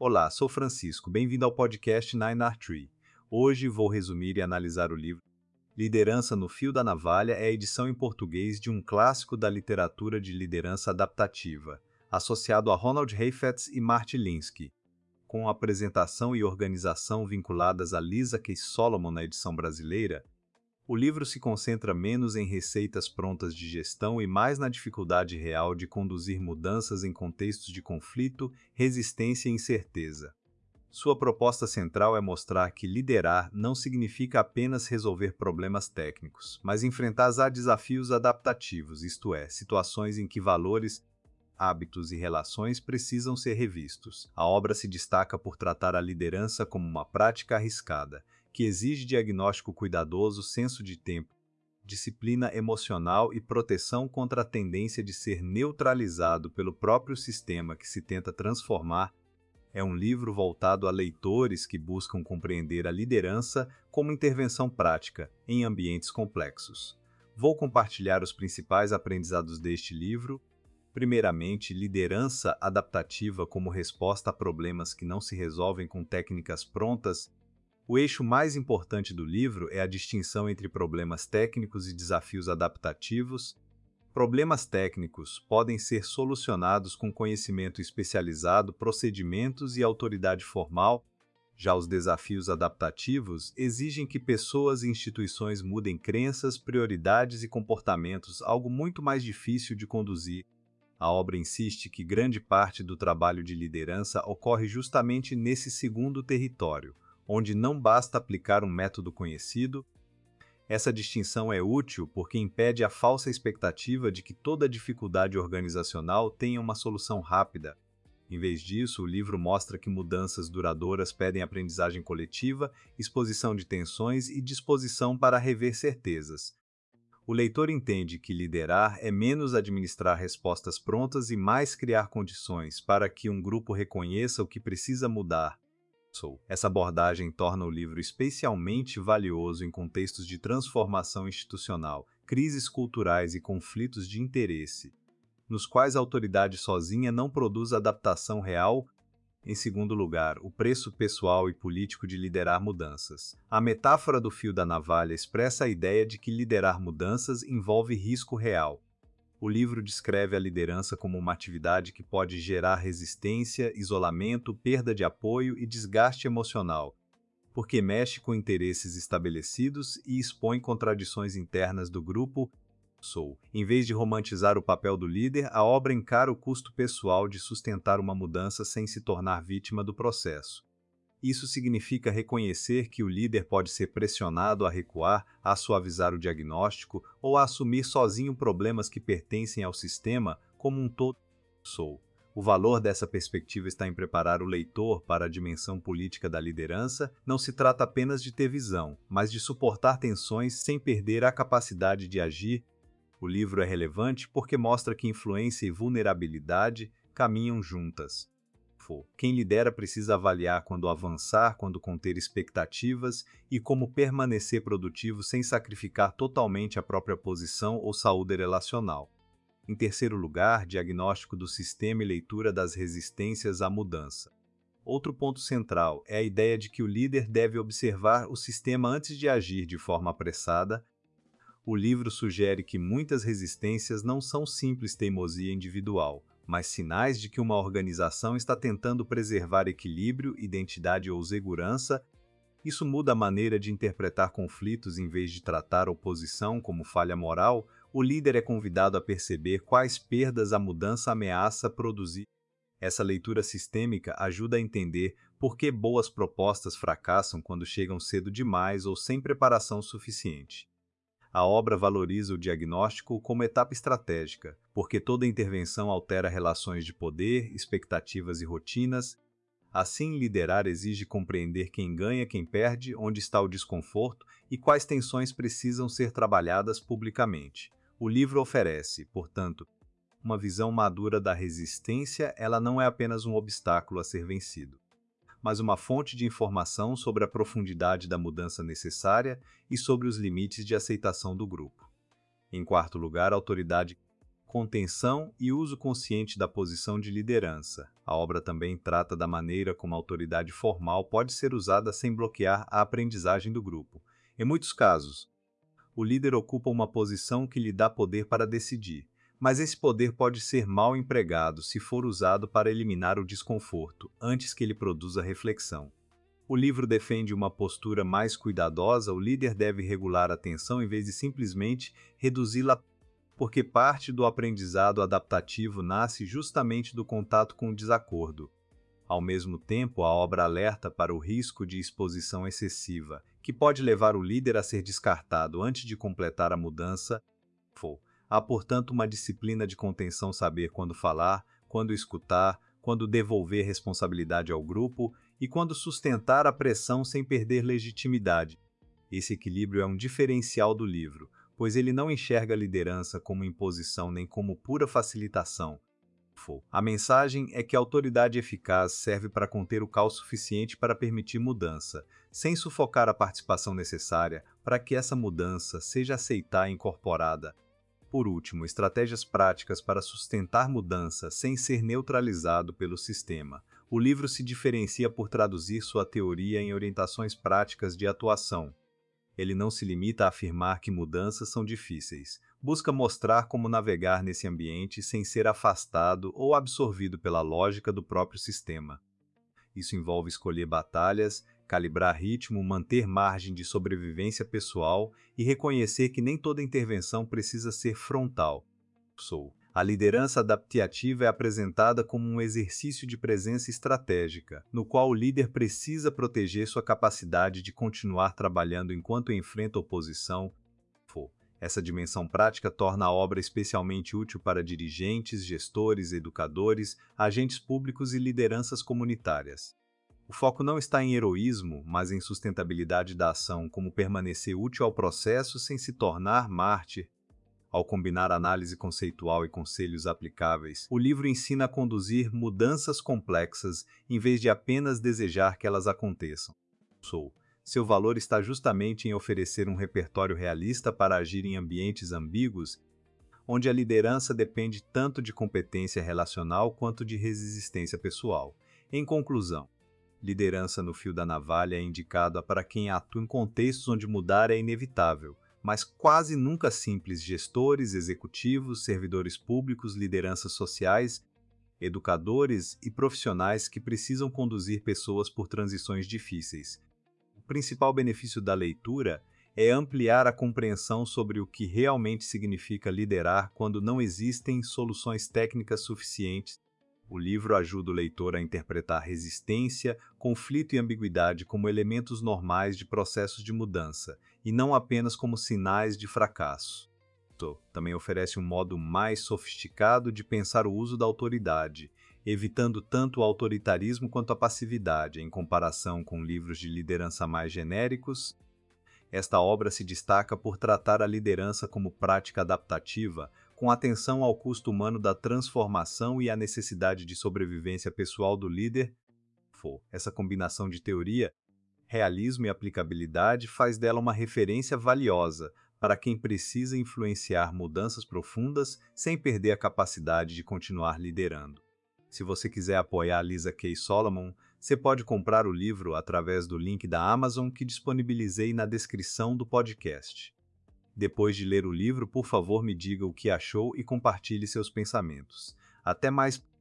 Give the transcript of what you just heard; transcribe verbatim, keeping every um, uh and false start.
Olá, sou Francisco, bem-vindo ao podcast Nine R Tree. Hoje vou resumir e analisar o livro Liderança no Fio da Navalha, é a edição em português de um clássico da literatura de liderança adaptativa, associado a Ronald Heifetz e Martin Linsky, com apresentação e organização vinculadas a Lisa K. Solomon na edição brasileira. O livro se concentra menos em receitas prontas de gestão e mais na dificuldade real de conduzir mudanças em contextos de conflito, resistência e incerteza. Sua proposta central é mostrar que liderar não significa apenas resolver problemas técnicos, mas enfrentar desafios adaptativos, isto é, situações em que valores, hábitos e relações precisam ser revistos. A obra se destaca por tratar a liderança como uma prática arriscada, que exige diagnóstico cuidadoso, senso de tempo, disciplina emocional e proteção contra a tendência de ser neutralizado pelo próprio sistema que se tenta transformar. É um livro voltado a leitores que buscam compreender a liderança como intervenção prática em ambientes complexos. Vou compartilhar os principais aprendizados deste livro. Primeiramente, liderança adaptativa como resposta a problemas que não se resolvem com técnicas prontas. O eixo mais importante do livro é a distinção entre problemas técnicos e desafios adaptativos. Problemas técnicos podem ser solucionados com conhecimento especializado, procedimentos e autoridade formal. Já os desafios adaptativos exigem que pessoas e instituições mudem crenças, prioridades e comportamentos, algo muito mais difícil de conduzir. A obra insiste que grande parte do trabalho de liderança ocorre justamente nesse segundo território, onde não basta aplicar um método conhecido. Essa distinção é útil porque impede a falsa expectativa de que toda dificuldade organizacional tenha uma solução rápida. Em vez disso, o livro mostra que mudanças duradouras pedem aprendizagem coletiva, exposição de tensões e disposição para rever certezas. O leitor entende que liderar é menos administrar respostas prontas e mais criar condições para que um grupo reconheça o que precisa mudar. Essa abordagem torna o livro especialmente valioso em contextos de transformação institucional, crises culturais e conflitos de interesse, nos quais a autoridade sozinha não produz adaptação real. Em segundo lugar, o preço pessoal e político de liderar mudanças. A metáfora do fio da navalha expressa a ideia de que liderar mudanças envolve risco real. O livro descreve a liderança como uma atividade que pode gerar resistência, isolamento, perda de apoio e desgaste emocional, porque mexe com interesses estabelecidos e expõe contradições internas do grupo. Sou. Em vez de romantizar o papel do líder, a obra encara o custo pessoal de sustentar uma mudança sem se tornar vítima do processo. Isso significa reconhecer que o líder pode ser pressionado a recuar, a suavizar o diagnóstico ou a assumir sozinho problemas que pertencem ao sistema como um todo. Sou. O valor dessa perspectiva está em preparar o leitor para a dimensão política da liderança. Não se trata apenas de ter visão, mas de suportar tensões sem perder a capacidade de agir. O livro é relevante porque mostra que influência e vulnerabilidade caminham juntas. Quem lidera precisa avaliar quando avançar, quando conter expectativas e como permanecer produtivo sem sacrificar totalmente a própria posição ou saúde relacional. Em terceiro lugar, diagnóstico do sistema e leitura das resistências à mudança. Outro ponto central é a ideia de que o líder deve observar o sistema antes de agir de forma apressada. O livro sugere que muitas resistências não são simples teimosia individual, mas sinais de que uma organização está tentando preservar equilíbrio, identidade ou segurança. Isso muda a maneira de interpretar conflitos em vez de tratar a oposição como falha moral. O líder é convidado a perceber quais perdas a mudança ameaça produzir. Essa leitura sistêmica ajuda a entender por que boas propostas fracassam quando chegam cedo demais ou sem preparação suficiente. A obra valoriza o diagnóstico como etapa estratégica, porque toda intervenção altera relações de poder, expectativas e rotinas. Assim, liderar exige compreender quem ganha, quem perde, onde está o desconforto e quais tensões precisam ser trabalhadas publicamente. O livro oferece, portanto, uma visão madura da resistência. Ela não é apenas um obstáculo a ser vencido, mas uma fonte de informação sobre a profundidade da mudança necessária e sobre os limites de aceitação do grupo. Em quarto lugar, a autoridade contenção e uso consciente da posição de liderança. A obra também trata da maneira como a autoridade formal pode ser usada sem bloquear a aprendizagem do grupo. Em muitos casos, o líder ocupa uma posição que lhe dá poder para decidir, mas esse poder pode ser mal empregado se for usado para eliminar o desconforto, antes que ele produza reflexão. O livro defende uma postura mais cuidadosa. O líder deve regular a tensão em vez de simplesmente reduzi-la, porque parte do aprendizado adaptativo nasce justamente do contato com o desacordo. Ao mesmo tempo, a obra alerta para o risco de exposição excessiva, que pode levar o líder a ser descartado antes de completar a mudança. Há, portanto, uma disciplina de contenção, saber quando falar, quando escutar, quando devolver responsabilidade ao grupo e quando sustentar a pressão sem perder legitimidade. Esse equilíbrio é um diferencial do livro, pois ele não enxerga a liderança como imposição nem como pura facilitação. A mensagem é que a autoridade eficaz serve para conter o caos suficiente para permitir mudança, sem sufocar a participação necessária para que essa mudança seja aceitada e incorporada. Por último, estratégias práticas para sustentar mudança sem ser neutralizado pelo sistema. O livro se diferencia por traduzir sua teoria em orientações práticas de atuação. Ele não se limita a afirmar que mudanças são difíceis. Busca mostrar como navegar nesse ambiente sem ser afastado ou absorvido pela lógica do próprio sistema. Isso envolve escolher batalhas, calibrar ritmo, manter margem de sobrevivência pessoal e reconhecer que nem toda intervenção precisa ser frontal. A liderança adaptativa é apresentada como um exercício de presença estratégica, no qual o líder precisa proteger sua capacidade de continuar trabalhando enquanto enfrenta oposição. Essa dimensão prática torna a obra especialmente útil para dirigentes, gestores, educadores, agentes públicos e lideranças comunitárias. O foco não está em heroísmo, mas em sustentabilidade da ação, como permanecer útil ao processo sem se tornar mártir. Ao combinar análise conceitual e conselhos aplicáveis, o livro ensina a conduzir mudanças complexas em vez de apenas desejar que elas aconteçam. Seu valor está justamente em oferecer um repertório realista para agir em ambientes ambíguos, onde a liderança depende tanto de competência relacional quanto de resistência pessoal. Em conclusão, liderança no fio da navalha é indicada para quem atua em contextos onde mudar é inevitável, mas quase nunca simples. Gestores, executivos, servidores públicos, lideranças sociais, educadores e profissionais que precisam conduzir pessoas por transições difíceis. O principal benefício da leitura é ampliar a compreensão sobre o que realmente significa liderar quando não existem soluções técnicas suficientes. O livro ajuda o leitor a interpretar resistência, conflito e ambiguidade como elementos normais de processos de mudança, e não apenas como sinais de fracasso. Também oferece um modo mais sofisticado de pensar o uso da autoridade, evitando tanto o autoritarismo quanto a passividade, em comparação com livros de liderança mais genéricos. Esta obra se destaca por tratar a liderança como prática adaptativa, com atenção ao custo humano da transformação e à necessidade de sobrevivência pessoal do líder. Essa combinação de teoria, realismo e aplicabilidade faz dela uma referência valiosa para quem precisa influenciar mudanças profundas sem perder a capacidade de continuar liderando. Se você quiser apoiar Lisa K. Solomon, você pode comprar o livro através do link da Amazon que disponibilizei na descrição do podcast. Depois de ler o livro, por favor, me diga o que achou e compartilhe seus pensamentos. Até mais!